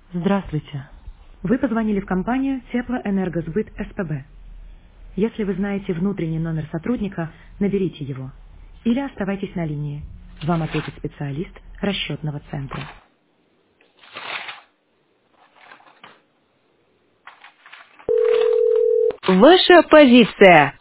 Здравствуйте. Вы позвонили в компанию Теплоэнергосбыт СПБ. Если вы знаете внутренний номер сотрудника, наберите его. Или оставайтесь на линии. Вам ответит специалист расчетного центра. Ваша позиция.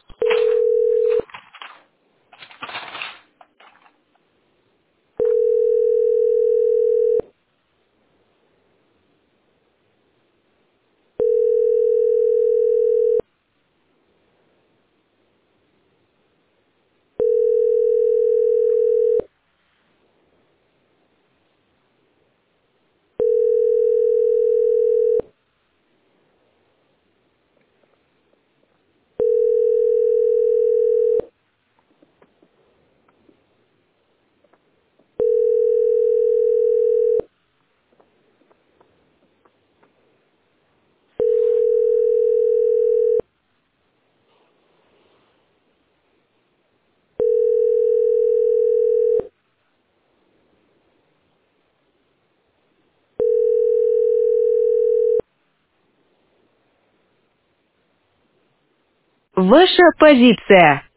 Ваша позиция.